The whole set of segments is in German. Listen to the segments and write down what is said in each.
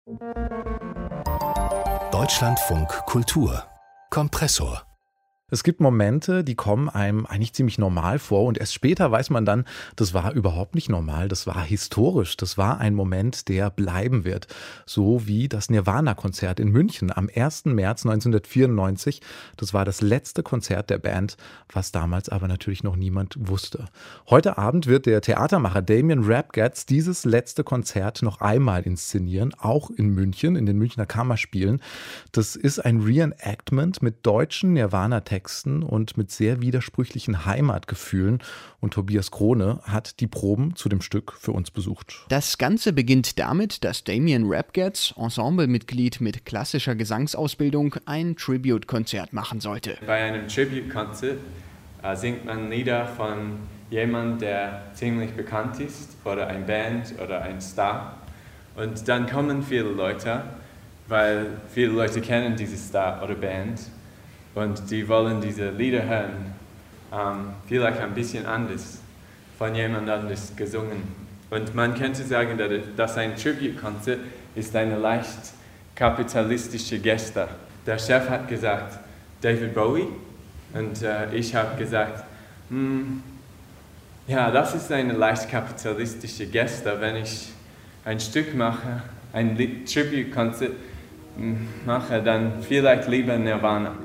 Deutschlandfunk Kultur Kompressor. Es gibt Momente, die kommen einem eigentlich ziemlich normal vor und erst später weiß man dann, das war überhaupt nicht normal, das war historisch, das war ein Moment, der bleiben wird. So wie das Nirvana-Konzert in München am 1. März 1994. Das war das letzte Konzert der Band, was damals aber natürlich noch niemand wusste. Heute Abend wird der Theatermacher Damien Rapgatz dieses letzte Konzert noch einmal inszenieren, auch in München, in den Münchner Kammerspielen. Das ist ein Reenactment mit deutschen Nirvana-Texten und mit sehr widersprüchlichen Heimatgefühlen. Und Tobias Krone hat die Proben zu dem Stück für uns besucht. Das Ganze beginnt damit, dass Damien Rapgatz, Ensemblemitglied mit klassischer Gesangsausbildung, ein Tribute-Konzert machen sollte. Bei einem Tribute-Konzert singt man Lieder von jemandem, der ziemlich bekannt ist, oder ein Band oder ein Star. Und dann kommen viele Leute, weil viele Leute kennen diese Star oder Band. Und die wollen diese Lieder hören, vielleicht ein bisschen anders, von jemand anders gesungen. Und man könnte sagen, dass ein Tribute-Konzert ist eine leicht kapitalistische Geste. Der Chef hat gesagt, David Bowie, und ich habe gesagt, ja, das ist eine leicht kapitalistische Geste, wenn ich ein Stück mache, ein Tribute-Konzert mache, dann vielleicht lieber Nirvana.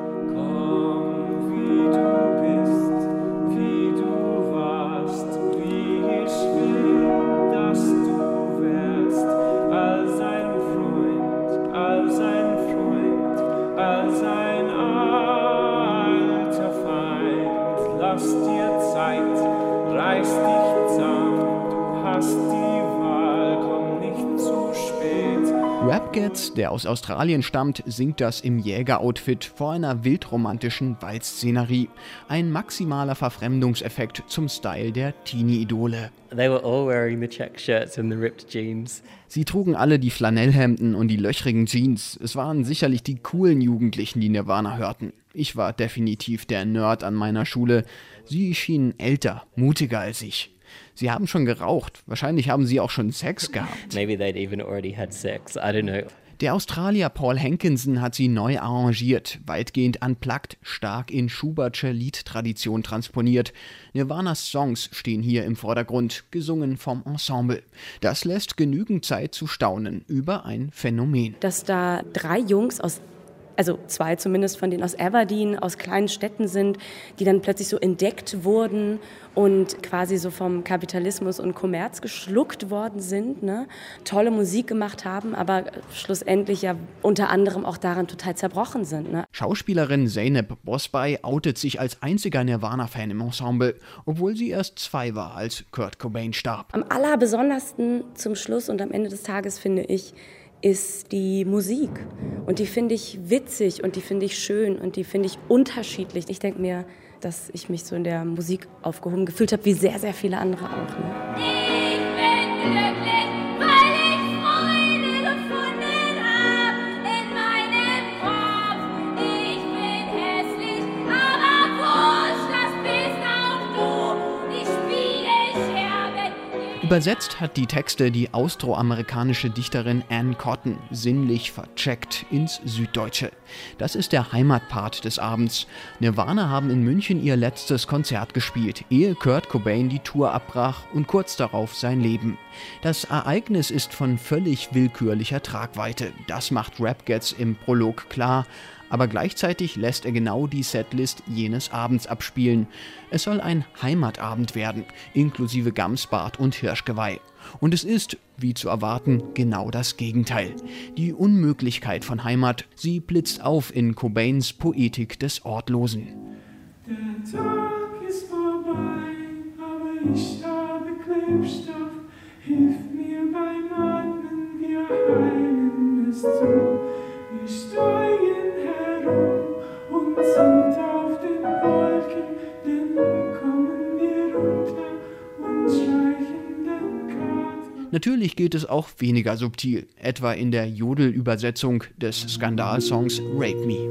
Lass dir Zeit, reiß dich zusammen, du hast die Wahl, komm nicht zu spät. Rapgatz, der aus Australien stammt, singt das im Jägeroutfit vor einer wildromantischen Waldszenerie. Ein maximaler Verfremdungseffekt zum Style der Teenie-Idole. They were all wearing the check shirts and the ripped jeans. Sie trugen alle die Flanellhemden und die löchrigen Jeans. Es waren sicherlich die coolen Jugendlichen, die Nirvana hörten. Ich war definitiv der Nerd an meiner Schule. Sie schienen älter, mutiger als ich. Sie haben schon geraucht. Wahrscheinlich haben sie auch schon Sex gehabt. Maybe they'd even already had sex. I don't know. Der Australier Paul Hankinson hat sie neu arrangiert, weitgehend unplugged, stark in Schubertsche Liedtradition transponiert. Nirvanas Songs stehen hier im Vordergrund, gesungen vom Ensemble. Das lässt genügend Zeit zu staunen über ein Phänomen. Dass da 3 Jungs also 2 zumindest von denen aus Aberdeen, aus kleinen Städten sind, die dann plötzlich so entdeckt wurden und quasi so vom Kapitalismus und Kommerz geschluckt worden sind, ne? Tolle Musik gemacht haben, aber schlussendlich ja unter anderem auch daran total zerbrochen sind. Ne? Schauspielerin Zeynep Bosbay outet sich als einziger Nirvana-Fan im Ensemble, obwohl sie erst 2 war, als Kurt Cobain starb. Am allerbesondersten zum Schluss und am Ende des Tages, finde ich, ist die Musik. Und die finde ich witzig und die finde ich schön und die finde ich unterschiedlich. Ich denke mir, dass ich mich so in der Musik aufgehoben gefühlt habe, wie sehr, sehr viele andere auch. Ne? Ich bin glücklich, weil ich Freude gefunden habe in meinem Kopf. Ich bin hässlich, aber wurscht, das bist auch du. Die Spiegelscherben. Übersetzt hat die Texte die austroamerikanische Dichterin Anne Cotton sinnlich vercheckt ins Süddeutsche. Das ist der Heimatpart des Abends. Nirvana haben in München ihr letztes Konzert gespielt, ehe Kurt Cobain die Tour abbrach und kurz darauf sein Leben. Das Ereignis ist von völlig willkürlicher Tragweite. Das macht Rapgatz im Prolog klar. Aber gleichzeitig lässt er genau die Setlist jenes Abends abspielen. Es soll ein Heimatabend werden, inklusive Gamsbart und Hirschgeweih. Und es ist, wie zu erwarten, genau das Gegenteil. Die Unmöglichkeit von Heimat, sie blitzt auf in Cobains Poetik des Ortlosen. Der Tag ist vorbei, aber ich habe Klebstoff. Hilf mir beim Atmen, wir heilen es zu. Wir steigen herum und sind auf den Wolken, denn kommen wir runter und streichen den Grat. Natürlich geht es auch weniger subtil, etwa in der Jodel-Übersetzung des Skandalsongs Rape Me.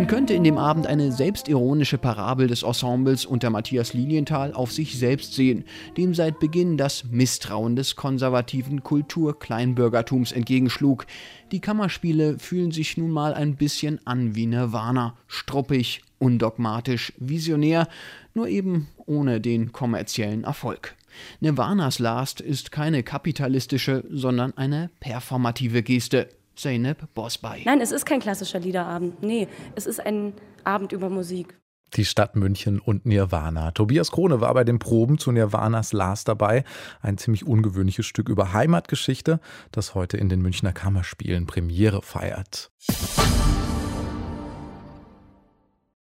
Man könnte in dem Abend eine selbstironische Parabel des Ensembles unter Matthias Lilienthal auf sich selbst sehen, dem seit Beginn das Misstrauen des konservativen Kultur-Kleinbürgertums entgegenschlug. Die Kammerspiele fühlen sich nun mal ein bisschen an wie Nirvana, struppig, undogmatisch, visionär, nur eben ohne den kommerziellen Erfolg. Nirvanas Last ist keine kapitalistische, sondern eine performative Geste. Zeynep Bosbay. Nein, es ist kein klassischer Liederabend. Nee, es ist ein Abend über Musik. Die Stadt München und Nirvana. Tobias Krone war bei den Proben zu Nirvanas Last dabei. Ein ziemlich ungewöhnliches Stück über Heimatgeschichte, das heute in den Münchner Kammerspielen Premiere feiert.